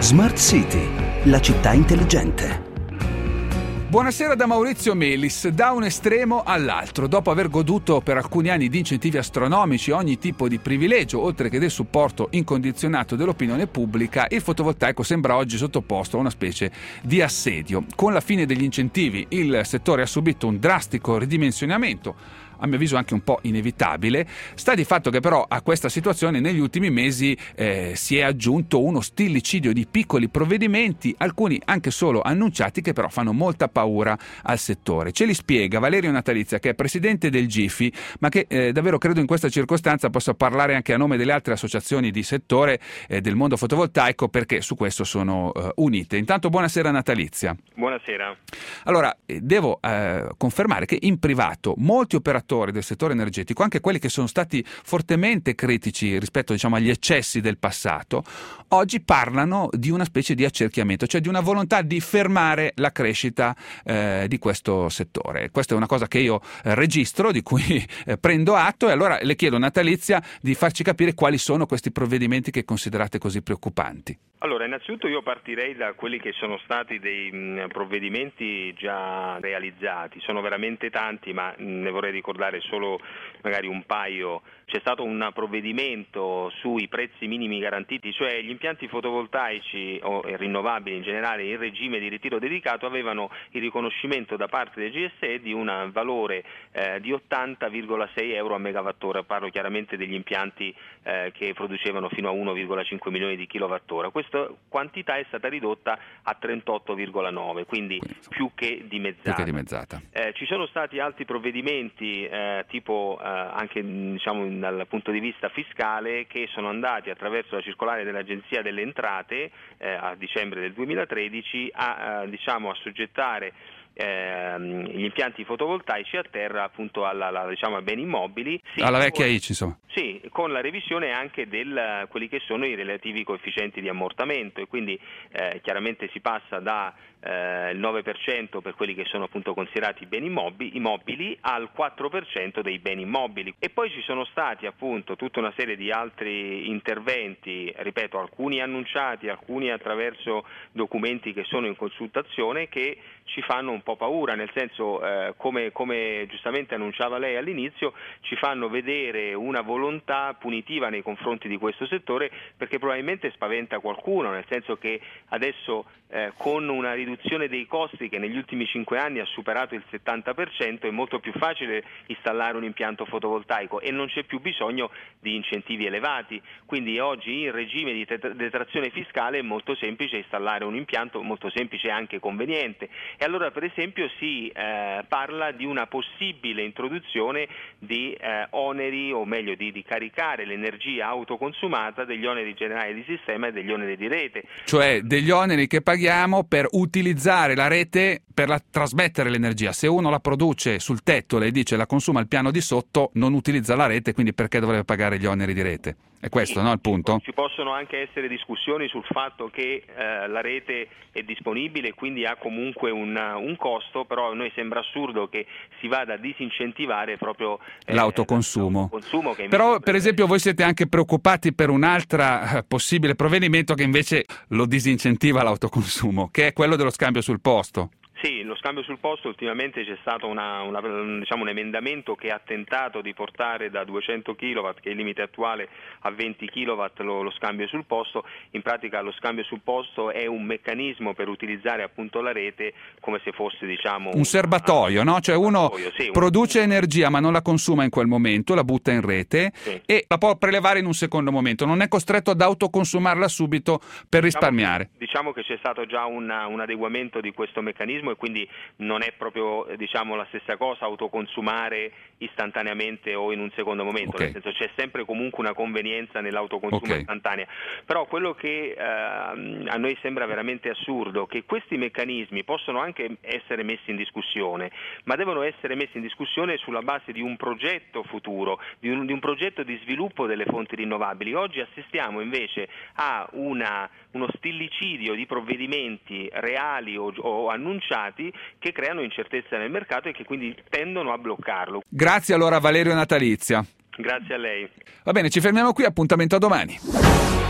Smart City, la città intelligente. Buonasera da Maurizio Melis. Da un estremo all'altro, dopo aver goduto per alcuni anni di incentivi astronomici, ogni tipo di privilegio, oltre che del supporto incondizionato dell'opinione pubblica, il fotovoltaico sembra oggi sottoposto a una specie di assedio. Con la fine degli incentivi il settore ha subito un drastico ridimensionamento, a mio avviso anche un po' inevitabile. Sta di fatto che però a questa situazione negli ultimi mesi si è aggiunto uno stillicidio di piccoli provvedimenti, alcuni anche solo annunciati, che però fanno molta paura al settore. Ce li spiega Valerio Natalizia, che è presidente del GIFI, ma che davvero credo in questa circostanza possa parlare anche a nome delle altre associazioni di settore del mondo fotovoltaico, perché su questo sono unite. Intanto buonasera Natalizia. Buonasera. Allora, devo confermare che in privato molti operatori del settore energetico, anche quelli che sono stati fortemente critici rispetto, agli eccessi del passato, oggi parlano di una specie di accerchiamento, cioè di una volontà di fermare la crescita di questo settore. Questa è una cosa che io registro, di cui prendo atto, e allora le chiedo, Natalizia, di farci capire quali sono questi provvedimenti che considerate così preoccupanti. Allora, innanzitutto io partirei da quelli che sono stati dei provvedimenti già realizzati. Sono veramente tanti, ma ne vorrei ricordare solo magari un paio. C'è stato un provvedimento sui prezzi minimi garantiti, cioè gli impianti fotovoltaici o rinnovabili in generale in regime di ritiro dedicato avevano il riconoscimento da parte del GSE di un valore di 80,6 euro a megawattora. Parlo chiaramente degli impianti che producevano fino a 1,5 milioni di kilowattora. Questa quantità è stata ridotta a 38,9, quindi più che dimezzata. Ci sono stati altri provvedimenti tipo anche dal punto di vista fiscale, che sono andati attraverso la circolare dell'Agenzia delle Entrate a dicembre del 2013 a soggettare gli impianti fotovoltaici a terra appunto a beni immobili, alla vecchia ICI, insomma. Sì, con la revisione anche quelli che sono i relativi coefficienti di ammortamento, e quindi chiaramente si passa da il 9% per quelli che sono appunto considerati beni immobili al 4% dei beni immobili. E poi ci sono stati appunto tutta una serie di altri interventi, ripeto, alcuni annunciati, alcuni attraverso documenti che sono in consultazione, che ci fanno un po' paura, nel senso come giustamente annunciava lei all'inizio, ci fanno vedere una volontà punitiva nei confronti di questo settore, perché probabilmente spaventa qualcuno, nel senso che adesso con una riduzione dei costi che negli ultimi 5 anni ha superato il 70%, è molto più facile installare un impianto fotovoltaico e non c'è più bisogno di incentivi elevati. Quindi oggi in regime di detrazione fiscale è molto semplice installare un impianto, molto semplice e anche conveniente. E allora per esempio si parla di una possibile introduzione di oneri, o meglio di caricare l'energia autoconsumata degli oneri generali di sistema e degli oneri di rete. Cioè degli oneri che paghiamo per utilizzare la rete per trasmettere l'energia. Se uno la produce sul tetto, lei dice la consuma al piano di sotto, non utilizza la rete, quindi perché dovrebbe pagare gli oneri di rete? È questo, sì, no, il punto? Ci possono anche essere discussioni sul fatto che la rete è disponibile e quindi ha comunque un costo, però a noi sembra assurdo che si vada a disincentivare proprio l'autoconsumo. Che però per esempio voi siete anche preoccupati per un'altra possibile provvedimento che invece lo disincentiva l'autoconsumo, che è quello dello scambio sul posto. Sì, lo scambio sul posto, ultimamente c'è stato un emendamento che ha tentato di portare da 200 kW, che è il limite attuale, a 20 kW lo scambio sul posto. In pratica lo scambio sul posto è un meccanismo per utilizzare appunto la rete come se fosse un serbatoio, no? Cioè uno produce energia ma non la consuma in quel momento, la butta in rete, sì, e la può prelevare in un secondo momento, non è costretto ad autoconsumarla subito per risparmiare. Diciamo che c'è stato già un adeguamento di questo meccanismo, e quindi non è proprio la stessa cosa autoconsumare istantaneamente o in un secondo momento, nel senso c'è sempre comunque una convenienza nell'autoconsumo istantanea. Però quello che a noi sembra veramente assurdo, che questi meccanismi possono anche essere messi in discussione, ma devono essere messi in discussione sulla base di un progetto futuro, di un progetto di sviluppo delle fonti rinnovabili. Oggi assistiamo invece a uno stillicidio di provvedimenti reali o annunciati che creano incertezza nel mercato e che quindi tendono a bloccarlo. Grazie allora Valerio Natalizia. Grazie a lei. Va bene, ci fermiamo qui, appuntamento a domani.